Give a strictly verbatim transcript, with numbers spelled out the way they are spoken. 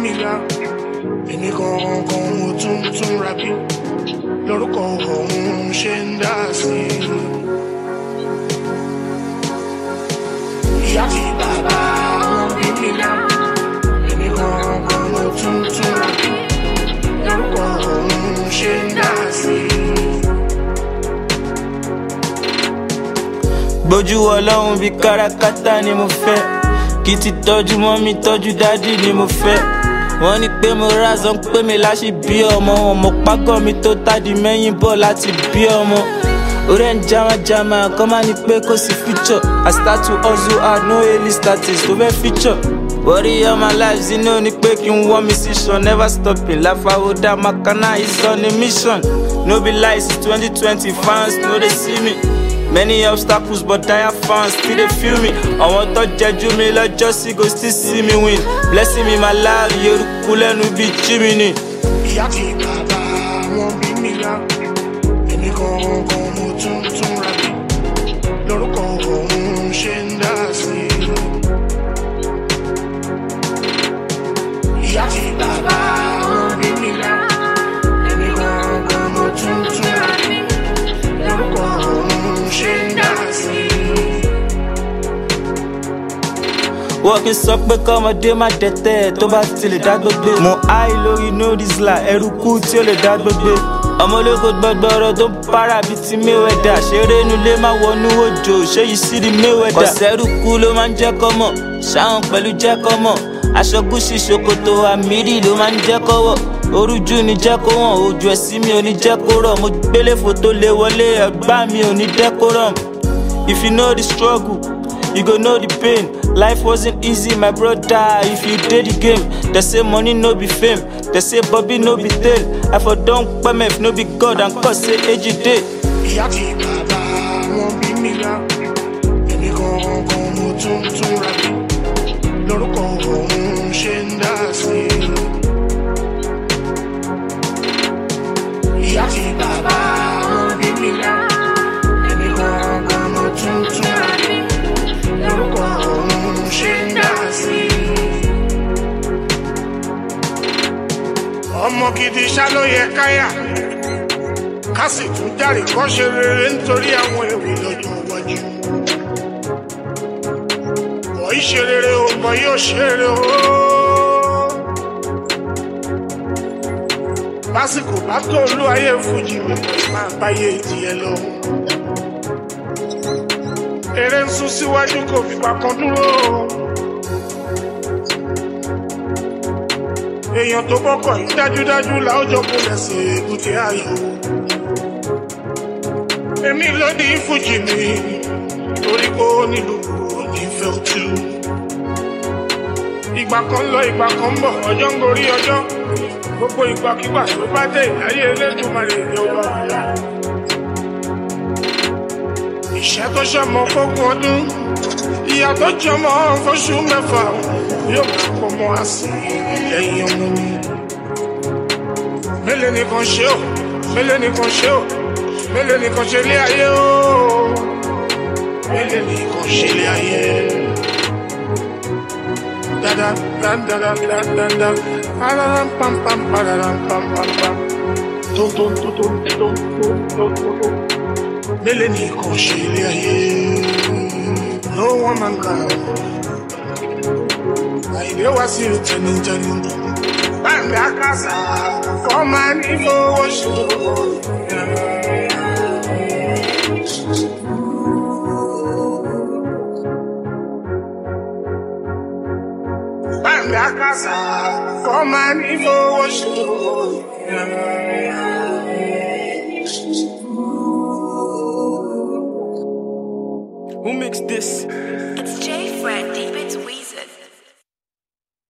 mi la èmi gangan mo tún tún ra bí lórúkọ òun ṣe ń dá sí ìyá tí bàbá wọn bí mi la èmi gangan mo tún tún ra bí lórúkọ òun ṣe ń dá sí. Gbójú Ọlọ́run bí kárakáta ni mo fẹ́ kí ti tọ́jú mọ́mí tọ́jú dádì ni mo fẹ́ wọ́n ní pé mo rázán pé mi láṣì bí ọmọ wọn mo págọ́ mi tó tádì mẹ́yìn bọ̀ láti bí ọmọ orí ẹ̀ ń jamajama kọ́ máa ní pé kò sí future I start to hustle hard no early status tó fẹ́ feature worry all my life zinú ni pé kí n wọ́n mi sí ṣan never stopping láfàwọ́dà makana is on a mission no be lies it's twenty twenty fans no dey see me. Many obstacles, but dire fans still they feel me. I want to judge me like Jussie go still see me win. Blessing me my life, you cool and we be Jiminy. Ìyá tí bàbá wọn bí mi la, èmi gangan mo tún tún ra bí lórúkọ òun ṣe ń dá sí. Ìyá tí bàbá wọn bí mi la, èmi gangan mo tún tún ra bí lórúkọ òun. Wọ́n kì í sọ pé kọ́mọdé má dẹ̀tẹ̀ tó bá ti lè dá gbogbo. Mo háì lórí no disla ẹrú kú tí ó lè dá gbogbo. Ọmọlógo gbọgbọrọ tó ń para bíi ti Mayweather. Ṣeré inú máa wọnú òjò ṣé yìí sí di Mayweather. Kọ̀sẹ́rù kú ló máa ń jẹ́ kọ́mọ̀ ṣáwọn pẹ̀lú jẹ́ kọ́mọ̀. Aṣọ gúúsì ṣòkòtò àmìrì ló máa ń jẹ́ kọ́wọ̀. Orújú ni jẹ́ kó wọ̀n ojú ẹ̀sìn mi ò ní jẹ́ kó rọ̀. Mo gbélé fòtó lé wọlé ẹ̀gbá mi ò ní decorum. If you know the struggle, you go know the pain. Life wasn't easy, my brother. If you did the game, they say money no be fame. They say Bobby no be tail. I for don't pay me no be God and cause say age day. Ìyá tí bàbá wọn bí mi la, èmi gangan mo tún tún ra bí lórúkọ òun ṣe ń dá sí. Ìyá tí bàbá wọn bí mi la, èmi gangan mo tún tún ra bí lórúkọ òun ṣe ń dá sí. Ọmọ gidi ṣá ló yẹ káyà ká sì tún járe kọ́ ṣe rere nítorí àwọn èrè lọ́jọ́ iwájú. Bọ̀ í ṣe rere o, bọ̀ yóò ṣe rere o. Lásìkò bá tó olú ayé fújì mi máa báyé ìdíyẹ lọ. Eré ń sún síwájú kò fìgbà kan dúró. Èèyàn tó bọ́kọ̀ yìí dájúdájú láwùjọ kò lẹ́sẹ̀ èbúté ayọ̀. Èmi ló ní fújì mi torí kó nílùú onífẹ́ òtú. Ìgbà kan lọ ìgbà kan bọ̀ ọjọ́ ń gorí ọjọ́. Gbogbo ìgbàkígbà tó bá dé ìdáyé Elédùmarè ní ọba ọ̀la. Ìṣẹ́ tó ṣọmọ fógún ọdún, ìyá tó jọmọ fóṣù mẹ́fà yóò máa pọ̀ mọ́ àsì lẹ́yìn ọmọ mi. Mélòó nìkan ṣe ò, mélòó nìkan ṣe ò, mélòó nìkan ṣe lé ayé o, mélòó nìkan ṣe lé ayé. Dada dada dada dada, pararam pam pam pararam pam pam pam, tom tom tom tom tom tom tom. Mélòó nìkan ṣe lé ayé. No one man can. I know what's you turning turning. I'm the casa for my devotion. I'm the casa for my devotion.